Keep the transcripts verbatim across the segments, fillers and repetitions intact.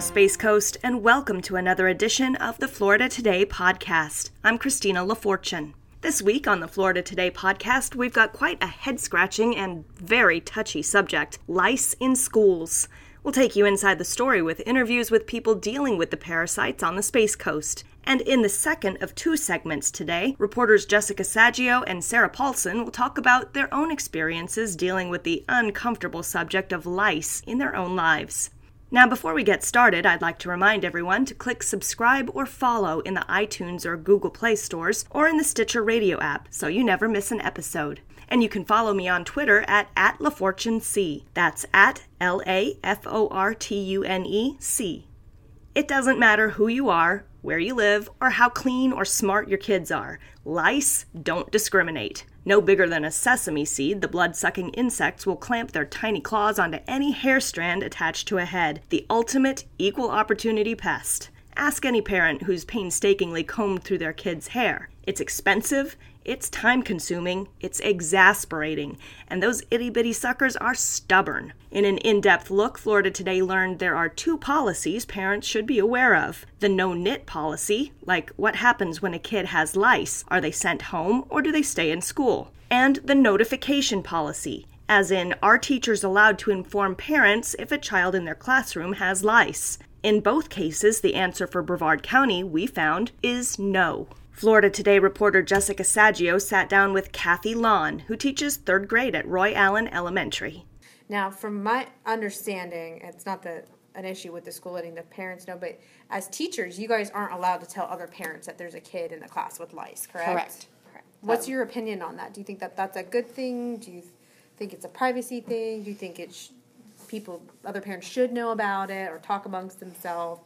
Space Coast, and welcome to another edition of the Florida Today podcast. I'm Christina LaFortune. This week on the Florida Today podcast, we've got quite a head-scratching and very touchy subject, lice in schools. We'll take you inside the story with interviews with people dealing with the parasites on the Space Coast. And in the second of two segments today, reporters Jessica Saggio and Sarah Paulson will talk about their own experiences dealing with the uncomfortable subject of lice in their own lives. Now, before we get started, I'd like to remind everyone to click subscribe or follow in the iTunes or Google Play stores or in the Stitcher Radio app so you never miss an episode. And you can follow me on Twitter at, at LaFortuneC. That's at L A F O R T U N E C. It doesn't matter who you are, where you live, or how clean or smart your kids are. Lice don't discriminate. No bigger than a sesame seed, the blood-sucking insects will clamp their tiny claws onto any hair strand attached to a head. The ultimate equal opportunity pest. Ask any parent who's painstakingly combed through their kid's hair. It's expensive, it's time-consuming, it's exasperating, and those itty-bitty suckers are stubborn. In an in-depth look, Florida Today learned there are two policies parents should be aware of. The no-knit policy, like what happens when a kid has lice? Are they sent home or do they stay in school? And the notification policy, as in, are teachers allowed to inform parents if a child in their classroom has lice? In both cases, the answer for Brevard County, we found, is no. Florida Today reporter Jessica Saggio sat down with Kathy Lawn, who teaches third grade at Roy Allen Elementary. Now, from my understanding, it's not the, an issue with the school letting the parents know, but as teachers, you guys aren't allowed to tell other parents that there's a kid in the class with lice, correct? Correct. Correct. What's your opinion on that? Do you think that that's a good thing? Do you think it's a privacy thing? Do you think it's people, other parents should know about it or talk amongst themselves?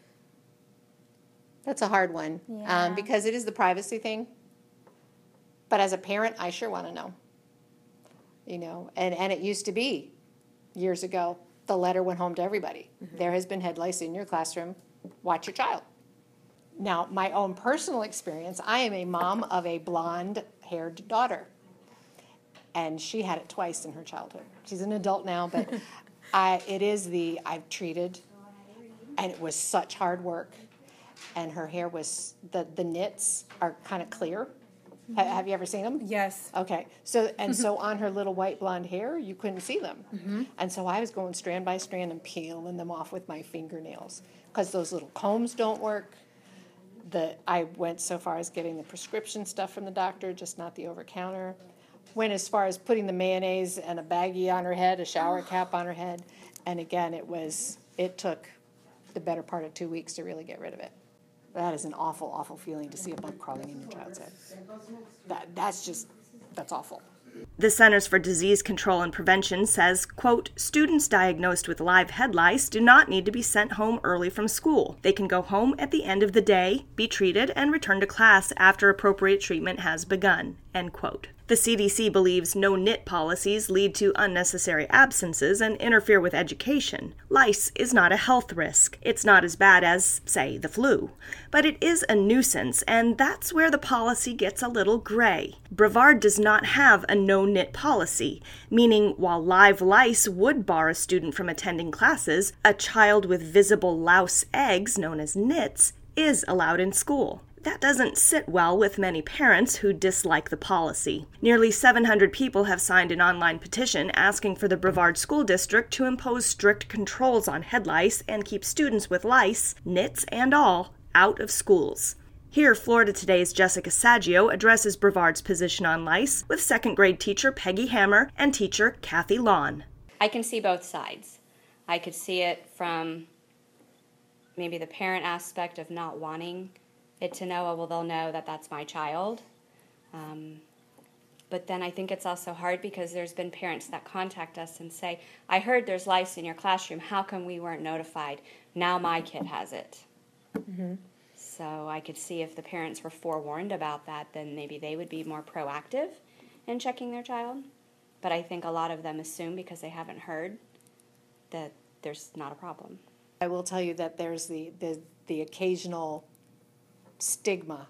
That's a hard one, Yeah. um, because it is the privacy thing. But as a parent, I sure want to know. You know, and, and it used to be years ago, the letter went home to everybody. Mm-hmm. There has been head lice in your classroom. Watch your child. Now, my own personal experience, I am a mom of a blonde-haired daughter. And she had it twice in her childhood. She's an adult now, but I, it is the, I've treated, and it was such hard work. And her hair was, the, the knits are kind of clear. Mm-hmm. Ha, have you ever seen them? Yes. Okay. So and so on her little white blonde hair, you couldn't see them. Mm-hmm. And so I was going strand by strand and peeling them off with my fingernails because those little combs don't work. The I went so far as getting the prescription stuff from the doctor, just not the over-counter. Went as far as putting the mayonnaise and a baggie on her head, a shower cap on her head. And again, it was, it took the better part of two weeks to really get rid of it. That is an awful, awful feeling to see a bug crawling in your child's head. That, that's just, that's awful. The Centers for Disease Control and Prevention says, quote, students diagnosed with live head lice do not need to be sent home early from school. They can go home at the end of the day, be treated, and return to class after appropriate treatment has begun, end quote. The C D C believes no-knit policies lead to unnecessary absences and interfere with education. Lice is not a health risk. It's not as bad as, say, the flu. But it is a nuisance, and that's where the policy gets a little gray. Brevard does not have a no-knit policy, meaning while live lice would bar a student from attending classes, a child with visible louse eggs, known as nits, is allowed in school. That doesn't sit well with many parents who dislike the policy. Nearly seven hundred people have signed an online petition asking for the Brevard School District to impose strict controls on head lice and keep students with lice, nits and all, out of schools. Here, Florida Today's Jessica Saggio addresses Brevard's position on lice with second grade teacher Peggy Hammer and teacher Kathy Lawn. I can see both sides. I could see it from maybe the parent aspect of not wanting it to know, oh, well, they'll know that that's my child. Um, but then I think it's also hard because there's been parents that contact us and say, I heard there's lice in your classroom. How come we weren't notified? Now my kid has it. Mm-hmm. So I could see if the parents were forewarned about that, then maybe they would be more proactive in checking their child. But I think a lot of them assume because they haven't heard that there's not a problem. I will tell you that there's the, the, the occasional stigma.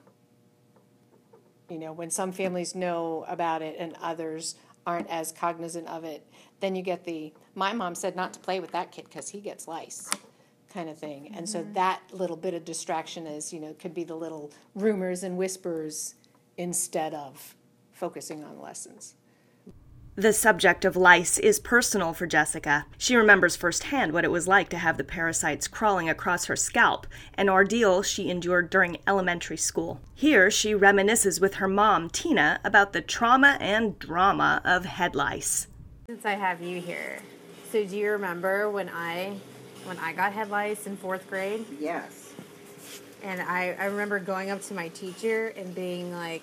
You know, when some families know about it and others aren't as cognizant of it, then you get the, my mom said not to play with that kid because he gets lice. kind of thing. And so that little bit of distraction is, you know, could be the little rumors and whispers instead of focusing on lessons. The subject of lice is personal for Jessica. She remembers firsthand what it was like to have the parasites crawling across her scalp, an ordeal she endured during elementary school. Here, she reminisces with her mom, Tina, about the trauma and drama of head lice. Since I have you here, so do you remember when I when I got head lice in fourth grade? Yes. And I, I remember going up to my teacher and being like,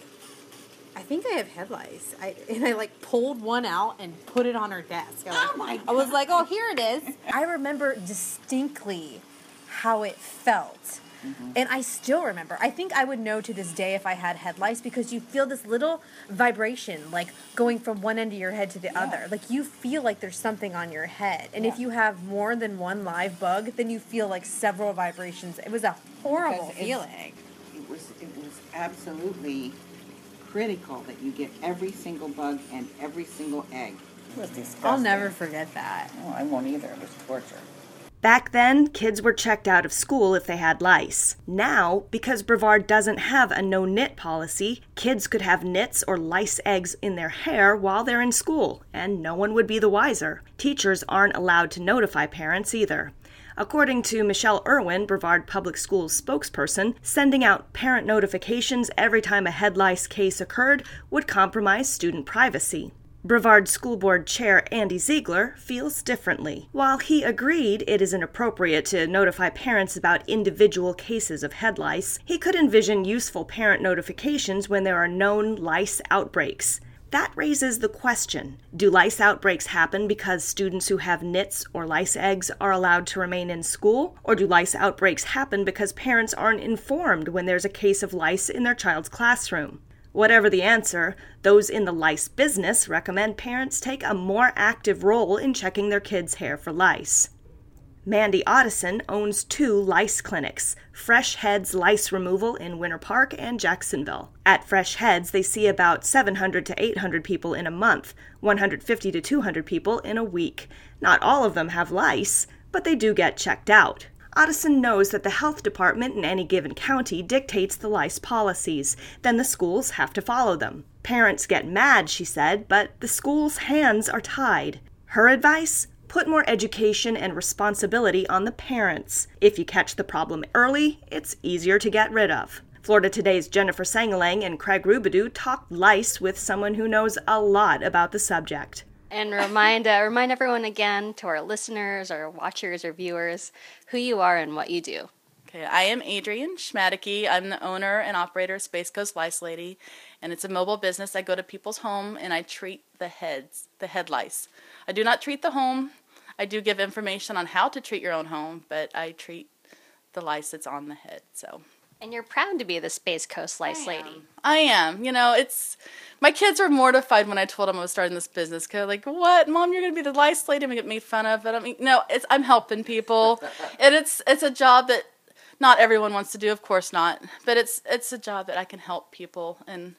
I think I have head lice. I, and I like pulled one out and put it on her desk. I, like, Oh my I was like, oh, here it is. I remember distinctly how it felt. Mm-hmm. And I still remember. I think I would know to this day if I had head lice because you feel this little vibration like going from one end of your head to the Yeah. other. Like you feel like there's something on your head. And Yeah. if you have more than one live bug, then you feel like several vibrations. It was a horrible Because it's- feeling. It was, it was absolutely critical that you get every single bug and every single egg. It was disgusting. I'll never forget that. Oh, I won't either. It was torture. Back then, kids were checked out of school if they had lice. Now, because Brevard doesn't have a no-knit policy, kids could have nits or lice eggs in their hair while they're in school, and no one would be the wiser. Teachers aren't allowed to notify parents either. According to Michelle Irwin, Brevard Public Schools spokesperson, sending out parent notifications every time a head lice case occurred would compromise student privacy. Brevard School Board Chair Andy Ziegler feels differently. While he agreed it is inappropriate to notify parents about individual cases of head lice, he could envision useful parent notifications when there are known lice outbreaks. That raises the question, do lice outbreaks happen because students who have nits or lice eggs are allowed to remain in school? Or do lice outbreaks happen because parents aren't informed when there's a case of lice in their child's classroom? Whatever the answer, those in the lice business recommend parents take a more active role in checking their kids' hair for lice. Mandy Otteson owns two lice clinics, Fresh Heads Lice Removal in Winter Park and Jacksonville. At Fresh Heads, they see about seven hundred to eight hundred people in a month, one hundred fifty to two hundred people in a week. Not all of them have lice, but they do get checked out. Otteson knows that the health department in any given county dictates the lice policies. Then the schools have to follow them. Parents get mad, she said, but the school's hands are tied. Her advice? Put more education and responsibility on the parents. If you catch the problem early, it's easier to get rid of. Florida Today's Jennifer Sangalang and Craig Rubidoux talked lice with someone who knows a lot about the subject. And remind uh, remind everyone again, to our listeners or watchers or viewers, who you are and what you do. Okay, I am Adrienne Schmadicke. I'm the owner and operator of Space Coast Lice Lady, and it's a mobile business. I go to people's home and I treat the heads, the head lice. I do not treat the home. I do give information on how to treat your own home, but I treat the lice that's on the head. So. And you're proud to be the Space Coast Lice Lady. I am. You know, it's, my kids were mortified when I told them I was starting this business. Cause like, what, Mom? You're gonna be the lice lady? I'm gonna get made fun of. But I mean, no, it's I'm helping people, and it's it's a job that not everyone wants to do, of course not. But it's it's a job that I can help people, and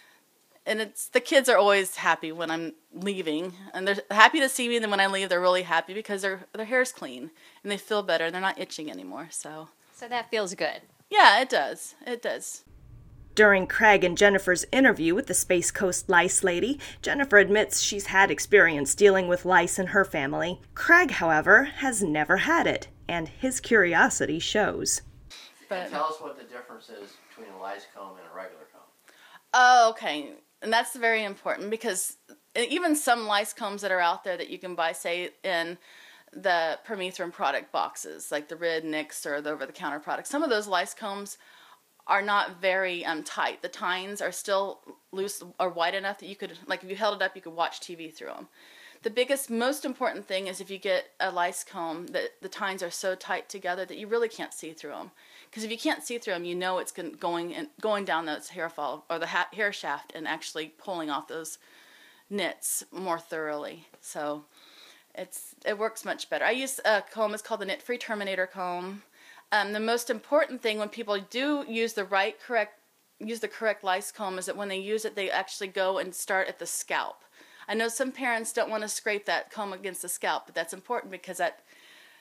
and it's the kids are always happy when I'm leaving, and they're happy to see me. And then when I leave, they're really happy because their their hair's clean and they feel better. And they're not itching anymore. So So that feels good. yeah, it does. It does. During Craig and Jennifer's interview with the Space Coast Lice Lady, Jennifer admits she's had experience dealing with lice in her family. Craig, however, has never had it, and his curiosity shows. But Tell us what the difference is between a lice comb and a regular comb. oh, okay, and that's very important because even some lice combs that are out there that you can buy, say in the Permethrin product boxes, like the Rid, Nix, or the over-the-counter products, some of those lice combs are not very um, tight. The tines are still loose or wide enough that you could, like if you held it up, you could watch T V through them. The biggest, most important thing is if you get a lice comb that the tines are so tight together that you really can't see through them. Because if you can't see through them, you know it's going and going down those hair fall or the ha- hair shaft and actually pulling off those knits more thoroughly. So it's it works much better. I use a comb. It's called the Knit Free Terminator comb. Um, the most important thing when people do use the right correct use the correct lice comb is that when they use it, they actually go and start at the scalp. I know some parents don't want to scrape that comb against the scalp, but that's important because that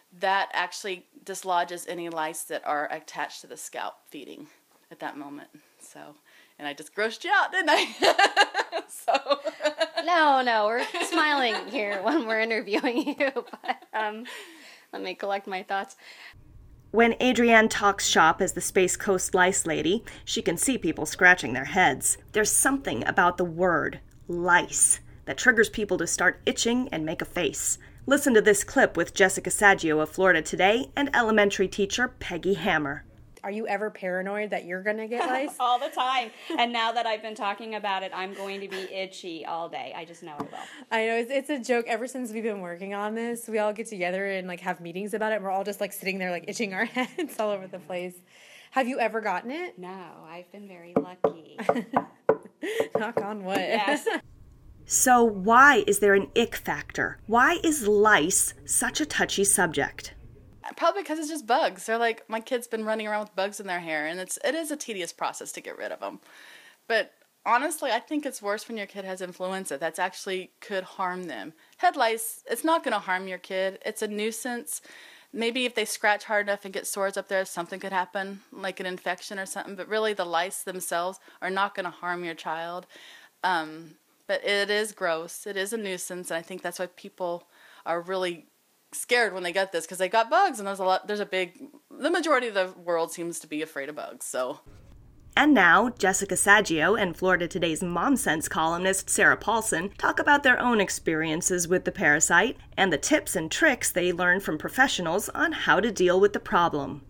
that actually dislodges any lice that are attached to the scalp feeding at that moment. So, and I just grossed you out, didn't I? so. No, no, we're smiling here when we're interviewing you, but um, let me collect my thoughts. When Adrienne talks shop as the Space Coast lice lady, she can see people scratching their heads. There's something about the word, lice, that triggers people to start itching and make a face. Listen to this clip with Jessica Saggio of Florida Today and elementary teacher Peggy Hammer. Are you ever paranoid that you're going to get lice? All the time. And now that I've been talking about it, I'm going to be itchy all day. I just know I will. I know, it's, it's a joke. Ever since we've been working on this, we all get together and like have meetings about it, and we're all just like sitting there like itching our heads all over the place. Have you ever gotten it? No, I've been very lucky. Knock on wood. Yes. So why is there an ick factor? Why is lice such a touchy subject? Probably because it's just bugs. They're like, my kid's been running around with bugs in their hair, and it's it is a tedious process to get rid of them. But honestly, I think it's worse when your kid has influenza. That's actually could harm them. Head lice, it's not going to harm your kid. It's a nuisance. Maybe if they scratch hard enough and get sores up there, something could happen, like an infection or something. But really, the lice themselves are not going to harm your child. Um, but it is gross. It is a nuisance, and I think that's why people are really scared when they get this, because they got bugs, and there's a lot there's a big the majority of the world seems to be afraid of bugs. So and now Jessica Saggio and Florida Today's Mom Sense columnist Sarah Paulson talk about their own experiences with the parasite and the tips and tricks they learned from professionals on how to deal with the problem.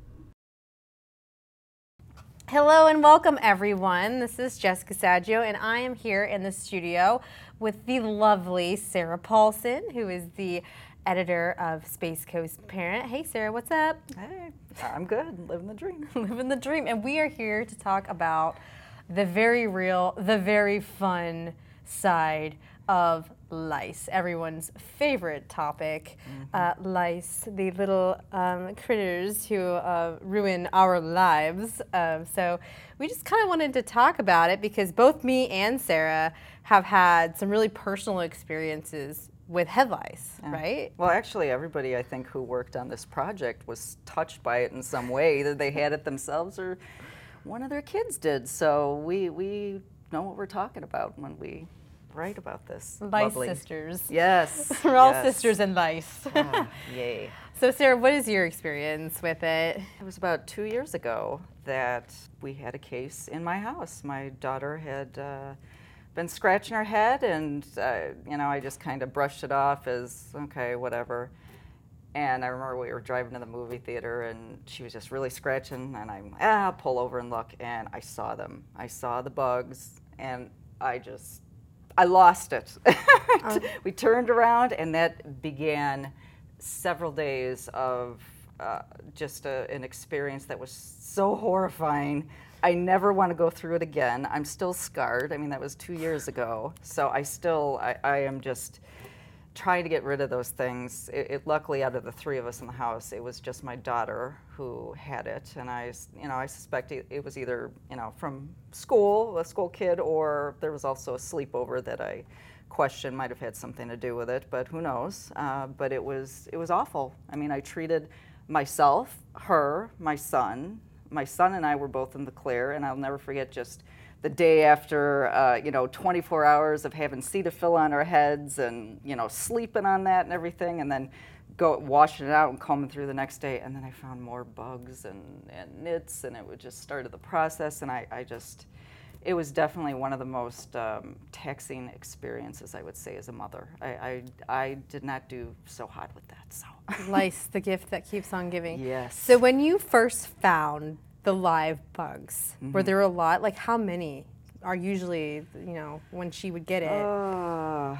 Hello and welcome everyone. This is Jessica Saggio, and I am here in the studio with the lovely Sarah Paulson, who is the editor of Space Coast Parent. Hey Sarah, what's up? Hey, I'm good, living the dream. Living the dream. And we are here to talk about the very real, the very fun side of lice, everyone's favorite topic. Mm-hmm. uh, lice, the little um, critters who uh, ruin our lives. Um, so we just kind of wanted to talk about it because both me and Sarah have had some really personal experiences with head lice, yeah. Right? Well, actually, everybody I think who worked on this project was touched by it in some way. Either they had it themselves or one of their kids did. So we we know what we're talking about when we write about this. Lice Lovely. Sisters. Yes. We're all yes. sisters in lice. Ah, yay. So Sarah, what is your experience with it? It was about two years ago that we had a case in my house. My daughter had uh, been scratching her head, and uh, you know, I just kind of brushed it off as okay, whatever. And I remember we were driving to the movie theater, and she was just really scratching, and I'm ah, pull over and look, and I saw them. I saw the bugs, and I just, I lost it. um. We turned around, and that began several days of uh, just a, an experience that was so horrifying. I never want to go through it again. I'm still scarred. I mean, that was two years ago. So I still, I, I am just trying to get rid of those things. It, it, luckily, out of the three of us in the house, it was just my daughter who had it. And I, you know, I suspect it, it was either, you know, from school, a school kid, or there was also a sleepover that I question might have had something to do with it, but who knows. Uh, but it was, it was awful. I mean, I treated myself, her, my son, My son and I were both in the clear, and I'll never forget just the day after, uh, you know, twenty-four hours of having Cetaphil on our heads and, you know, sleeping on that and everything, and then go washing it out and combing through the next day. And then I found more bugs and, and nits, and it would just started the process. And I, I just, it was definitely one of the most um, taxing experiences, I would say, as a mother. I, I, I did not do so hot with that. So lice, the gift that keeps on giving. Yes. So when you first found the live bugs, mm-hmm. were there a lot? Like how many are usually, you know, when she would get it? Uh,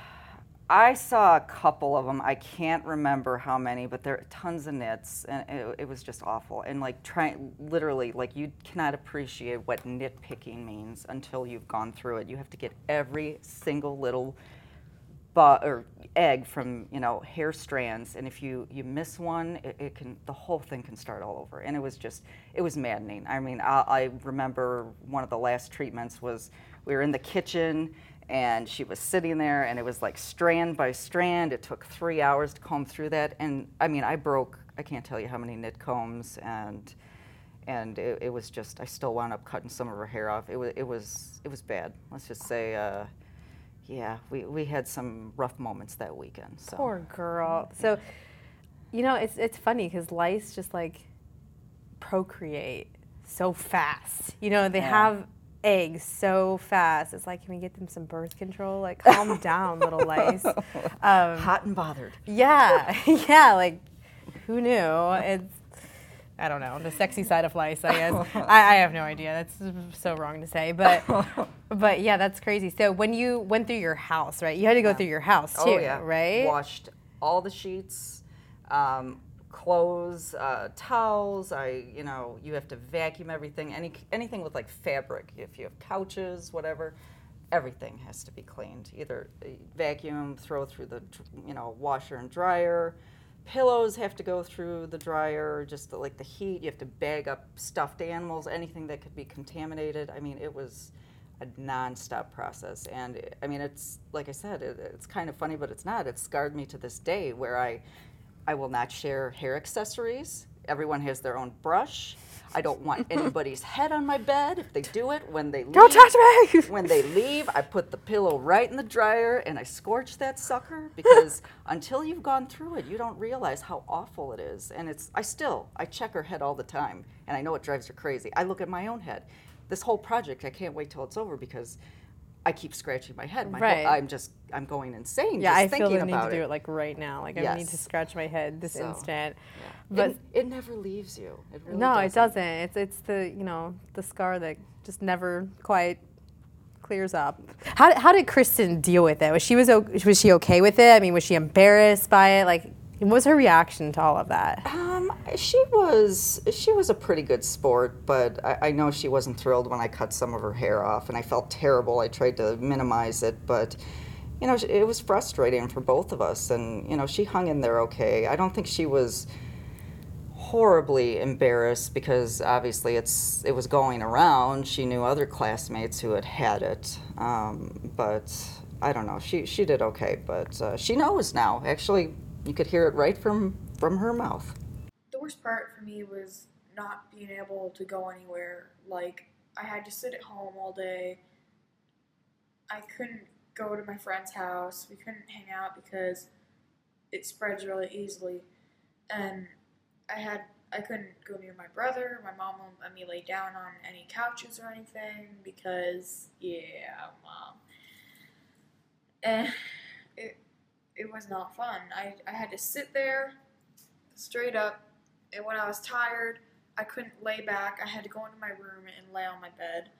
I saw a couple of them. I can't remember how many, but there are tons of nits, and it, it was just awful. And like trying, literally, like you cannot appreciate what nitpicking means until you've gone through it. You have to get every single little bu- or egg from, you know, hair strands, and if you you miss one, it, it can the whole thing can start all over. And it was just it was maddening. I mean, I, I remember one of the last treatments was we were in the kitchen. And she was sitting there, and it was like strand by strand. It took three hours to comb through that. And I mean, I broke, I can't tell you how many knit combs, and and it, it was just, I still wound up cutting some of her hair off. It was, it was, it was bad. Let's just say, uh, yeah, we, we had some rough moments that weekend. So. Poor girl. So, you know, it's it's funny because lice just like procreate so fast. You know, they Yeah. have eggs so fast. It's like, can we get them some birth control? Like, calm down, little lice. Um, Hot and bothered. Yeah, yeah. Like, who knew? It's, I don't know, the sexy side of lice, I guess. I, I have no idea. That's so wrong to say, but but yeah, that's crazy. So when you went through your house, right? You had to go through your house too, Oh, yeah. right? Washed all the sheets, um, clothes, uh, towels. I, you know, you have to vacuum everything. Any anything with like fabric. If you have couches, whatever, everything has to be cleaned. Either vacuum, throw through the, you know, washer and dryer. Pillows have to go through the dryer. Just the, like the heat. You have to bag up stuffed animals. Anything that could be contaminated. I mean, it was a non-stop process. And it, I mean, it's like I said, it, it's kind of funny, but it's not. It's scarred me to this day, where I. I will not share hair accessories. Everyone has their own brush. I don't want anybody's head on my bed. If they do it, when they leave, Don't touch me! when they leave, I put the pillow right in the dryer and I scorch that sucker, because until you've gone through it, you don't realize how awful it is. And it's, I still, I check her head all the time, and I know it drives her crazy. I look at my own head. This whole project, I can't wait till it's over, because I keep scratching my head. My Right. whole, I'm just, I'm going insane Yeah, just I thinking feel the need about to do it. it like right now. Like I need to Yes. scratch my head this So, instant. Yeah. But it, it never leaves you. It really no, doesn't. it doesn't. It's it's the you know the scar that just never quite clears up. How how did Kristen deal with it? Was she was o- was she okay with it? I mean, was she embarrassed by it? Like, what was her reaction to all of that? Um, she was she was a pretty good sport, but I, I know she wasn't thrilled when I cut some of her hair off, and I felt terrible. I tried to minimize it, but you know, it was frustrating for both of us, and you know, she hung in there okay. I don't think she was horribly embarrassed, because obviously it's it was going around. She knew other classmates who had had it, um, but I don't know. She she did okay, but uh, she knows now. Actually, you could hear it right from from her mouth. The worst part for me was not being able to go anywhere. Like, I had to sit at home all day. I couldn't go to my friend's house. We couldn't hang out because it spreads really easily. And I had I couldn't go near my brother. My mom won't let me lay down on any couches or anything because, yeah, mom. And it it was not fun. I, I had to sit there straight up, and when I was tired, I couldn't lay back. I had to go into my room and lay on my bed.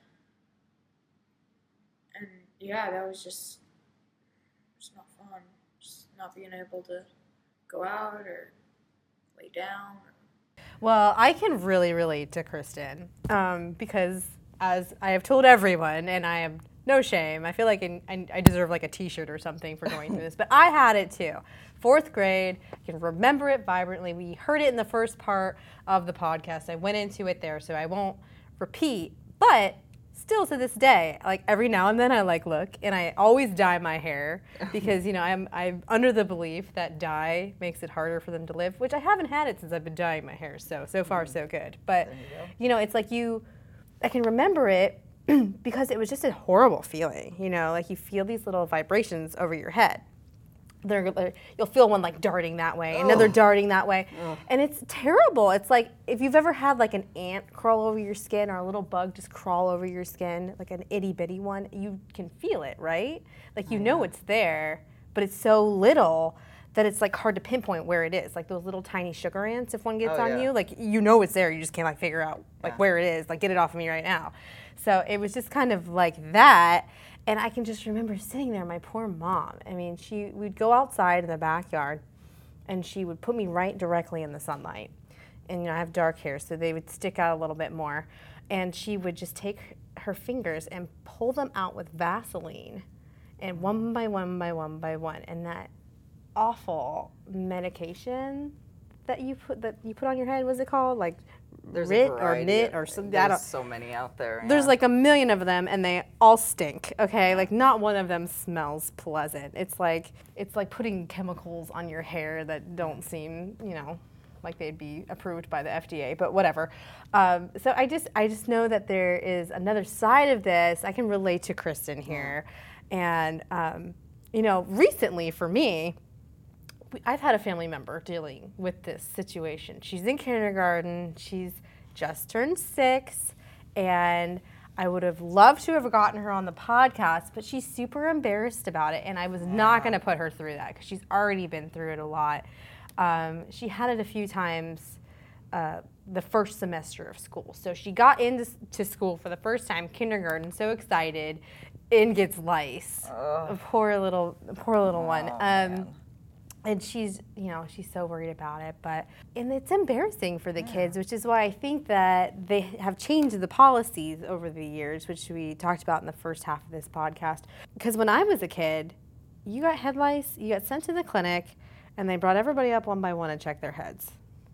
And yeah, that was just, just not fun. Just not being able to go out or lay down. Well, I can really relate to Kristen um, because, as I have told everyone, and I have no shame, I feel like in, I, I deserve like a T-shirt or something for going through this, but I had it too. Fourth grade, I can remember it vibrantly. We heard it in the first part of the podcast. I went into it there, so I won't repeat, but still to this day, like every now and then I like look, and I always dye my hair because, you know, I'm I'm under the belief that dye makes it harder for them to live, which I haven't had it since I've been dyeing my hair, so so far so good. But you, you know, it's like you, I can remember it because it was just a horrible feeling, you know, like you feel these little vibrations over your head. They're, they're, you'll feel one like darting that way, another Ugh. darting that way, Ugh. and it's terrible. It's like if you've ever had like an ant crawl over your skin or a little bug just crawl over your skin, like an itty bitty one, you can feel it, right? Like you know it's there, but it's so little that it's like hard to pinpoint where it is. Like those little tiny sugar ants, if one gets Oh, on yeah. you, like you know it's there, you just can't like figure out like Yeah. where it is. Like get it off of me right now. So it was just kind of like that. And I can just remember sitting there, my poor mom. I mean, she we'd go outside in the backyard, and she would put me right directly in the sunlight. And you know, I have dark hair, so they would stick out a little bit more. And she would just take her fingers and pull them out with Vaseline, and one by one by one by one. And that awful medication that you put that you put on your head, what's it called? Like There's a Rit or variety Knit of- or something. There's I don't, so many out there. There's yeah. like a million of them, and they all stink. Okay, like not one of them smells pleasant. It's like it's like putting chemicals on your hair that don't seem, you know, like they'd be approved by the F D A. But whatever. Um, so I just I just know that there is another side of this. I can relate to Kristen here, and um, you know, recently for me, I've had a family member dealing with this situation. She's in kindergarten. She's just turned six, and I would have loved to have gotten her on the podcast, but she's super embarrassed about it, and I was not going to put her through that because she's already been through it a lot. Um, she had it a few times uh, the first semester of school. So she got into to school for the first time, kindergarten, so excited, and gets lice. A poor little, poor little one. Um, man. And she's, you know, she's so worried about it, but, and it's embarrassing for the kids, which is why I think that they have changed the policies over the years, which we talked about in the first half of this podcast. Because when I was a kid, you got head lice, you got sent to the clinic, and they brought everybody up one by one and checked their heads.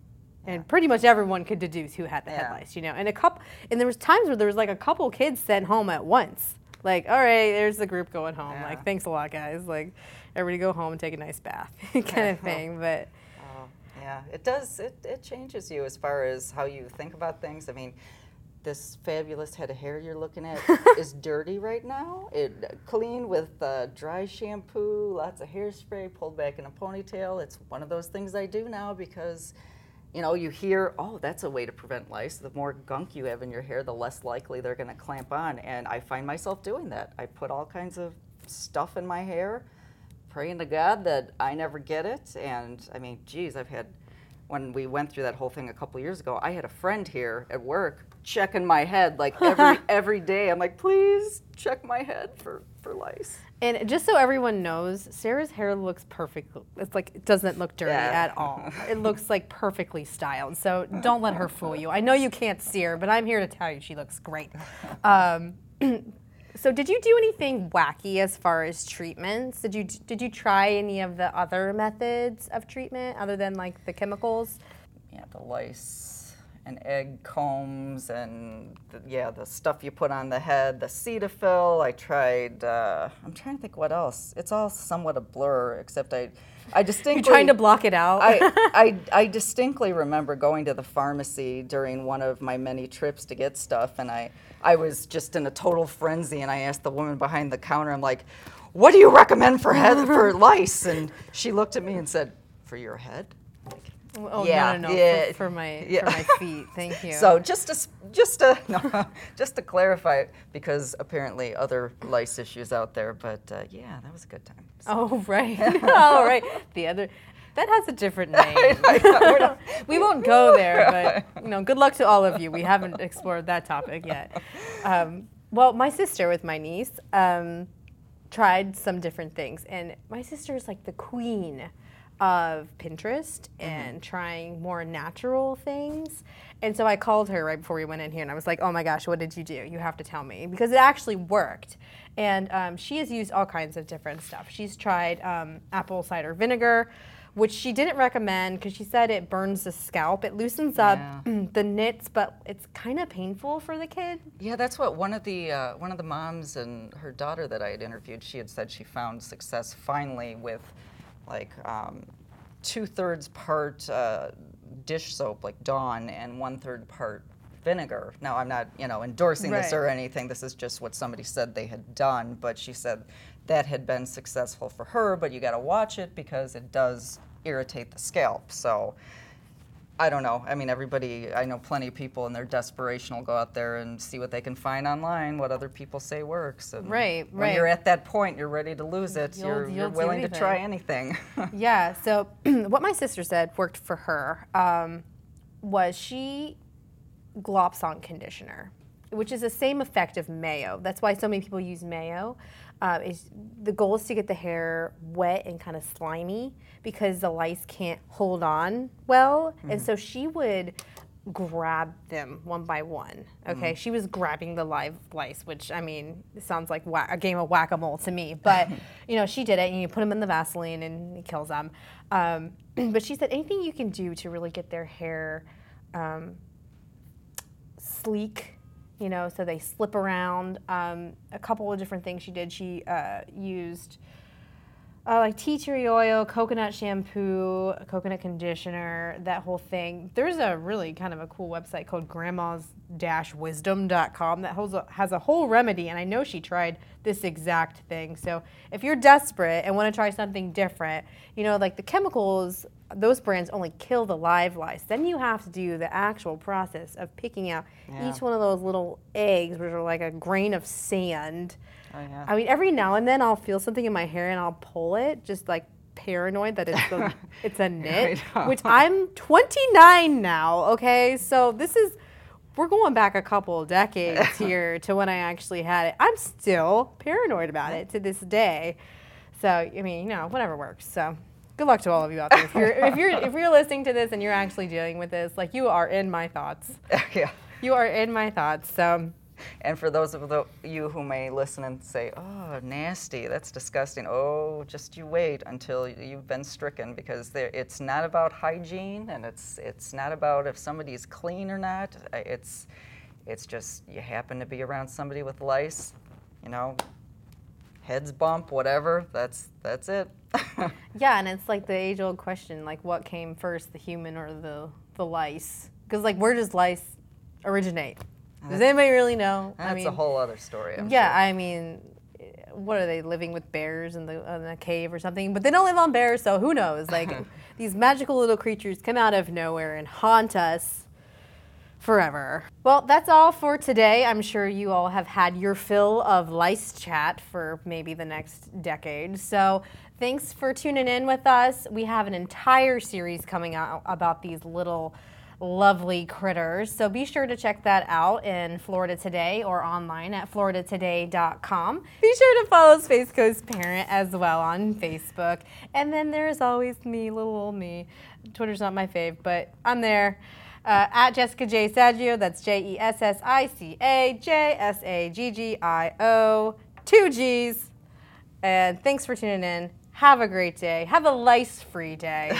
And pretty much everyone could deduce who had the head Yeah. lice, you know. And a couple, and there was times where there was like a couple kids sent home at once. Like, all right, there's the group going home. Yeah. Like, thanks a lot, guys. Like, everybody go home and take a nice bath, kind of thing. But Oh, yeah, it does. It, it changes you as far as how you think about things. I mean, this fabulous head of hair you're looking at is dirty right now. It clean with uh, dry shampoo, lots of hairspray, pulled back in a ponytail. It's one of those things I do now because, you know, you hear, oh, that's a way to prevent lice. The more gunk you have in your hair, the less likely they're going to clamp on. And I find myself doing that. I put all kinds of stuff in my hair, praying to God that I never get it. And I mean, geez, I've had, when we went through that whole thing a couple years ago, I had a friend here at work checking my head like every every day. I'm like, please check my head for, for lice. And just so everyone knows, Sarah's hair looks perfect. It's like, it doesn't look dirty Yeah. at all. It looks like perfectly styled. So don't let her fool you. I know you can't see her, but I'm here to tell you she looks great. Um, so did you do anything wacky as far as treatments? Did you did you try any of the other methods of treatment other than like the chemicals? Yeah, the lice and egg combs and the, yeah, the stuff you put on the head, the Cetaphil. I tried. Uh, I'm trying to think what else. It's all somewhat a blur, except I, I distinctly. You're trying to block it out. I, I I distinctly remember going to the pharmacy during one of my many trips to get stuff, and I I was just in a total frenzy, and I asked the woman behind the counter, I'm like, "What do you recommend for head for lice?" And she looked at me and said, "For your head?" Oh, Yeah, no, no, no, yeah, for, for my yeah. for my feet. Thank you. So just to s- just to no, just to clarify, because apparently other lice issues out there, but uh, yeah, that was a good time. So. Oh, right. Oh, right. The other, that has a different name. We're not- We won't go there, but, you know, good luck to all of you. We haven't explored that topic yet. Um, well, my sister with my niece um, tried some different things, and my sister is like the queen of Pinterest and trying more natural things. And so I called her right before we went in here, and I was like, oh my gosh, what did you do? You have to tell me, because it actually worked. And um, she has used all kinds of different stuff. She's tried um, apple cider vinegar, which she didn't recommend because she said it burns the scalp. It loosens up Yeah. the knits, but it's kind of painful for the kid. Yeah, that's what one of the uh, one of the moms and her daughter that I had interviewed, she had said she found success finally with like um, two-thirds part uh, dish soap, like Dawn, and one-third part vinegar. Now, I'm not, you know, endorsing this Right. or anything. This is just what somebody said they had done. But she said that had been successful for her, but you got to watch it because it does irritate the scalp. So I don't know. I mean, everybody, I know plenty of people in their desperation will go out there and see what they can find online, what other people say works. And Right, when right. you're at that point, you're ready to lose it. You'll- you're you'll you're do willing to try anything. anything. Yeah, so what my sister said worked for her um, was she glops on conditioner, which is the same effect of mayo. That's why so many people use mayo. Uh, is the goal is to get the hair wet and kind of slimy because the lice can't hold on well. Mm-hmm. And so she would grab them one by one. Okay, Mm. she was grabbing the live lice, which I mean, it sounds like wha- a game of whack-a-mole to me. But you know, she did it, and you put them in the Vaseline, and it kills them. Um, but she said anything you can do to really get their hair um, sleek, you know, so they slip around. Um, a couple of different things she did. She uh, used uh, like tea tree oil, coconut shampoo, coconut conditioner, that whole thing. There's a really kind of a cool website called grandmas dash wisdom dot com that has a, has a whole remedy, and I know she tried this exact thing. So if you're desperate and want to try something different, you know, like the chemicals, those brands only kill the live lice. Then you have to do the actual process of picking out Yeah. each one of those little eggs, which are like a grain of sand. Oh, yeah. I mean, every now and then I'll feel something in my hair and I'll pull it, just like paranoid that it's a, it's a nit, I know. which I'm twenty-nine now, okay? So this is, we're going back a couple of decades here to when I actually had it. I'm still paranoid about it to this day. So, I mean, you know, whatever works. So good luck to all of you out there. If you're, if you're, if you're listening to this and you're actually dealing with this, like, you are in my thoughts. Yeah. You are in my thoughts, so. And for those of the, you who may listen and say, oh, nasty, that's disgusting. Oh, just you wait until you've been stricken, because there, it's not about hygiene, and it's it's not about if somebody's clean or not. It's, it's just you happen to be around somebody with lice, you know, heads bump, whatever, that's, that's it. Yeah, and it's like the age-old question, like, what came first, the human or the, the lice? Because, like, where does lice originate? Does anybody really know? That's I mean, a whole other story. I'm yeah, sure. I mean, what are they, living with bears in, the, in a cave or something? But they don't live on bears, so who knows? Like, these magical little creatures come out of nowhere and haunt us forever. Well, that's all for today. I'm sure you all have had your fill of lice chat for maybe the next decade. So thanks for tuning in with us. We have an entire series coming out about these little lovely critters. So be sure to check that out in Florida Today or online at florida today dot com. Be sure to follow Space Coast Parent as well on Facebook. And then there's always me, little old me. Twitter's not my fave, but I'm there. Uh, at Jessica J. Saggio, that's J E S S I C A J S A G G I O, two G's. And thanks for tuning in. Have a great day. Have a lice-free day.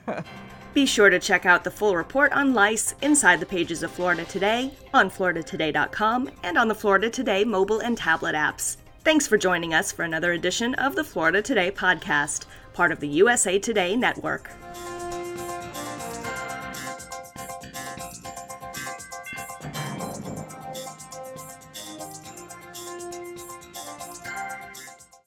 Be sure to check out the full report on lice inside the pages of Florida Today, on florida today dot com, and on the Florida Today mobile and tablet apps. Thanks for joining us for another edition of the Florida Today podcast, part of the U S A Today Network.